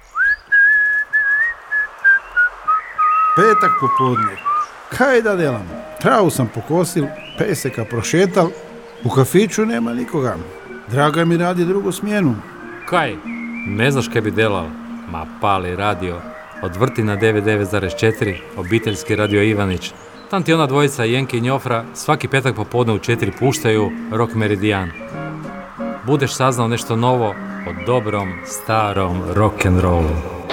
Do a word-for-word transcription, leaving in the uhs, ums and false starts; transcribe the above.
Petak popodne. Kaj da delam? Travu sam pokosil, peseka prošetal, u kafiću nema nikoga. Draga mi radi drugu smjenu. Kaj? Ne znaš kaj bi delal? Ma pali radio. Odvrti na devedeset devet zarez četiri, obiteljski radio Ivanić. Tam ti ona dvojica Jenke i Njofra svaki petak popodne u četiri puštaju Rock Meridian. Budeš saznao nešto novo o dobrom, starom rock'n'rollu.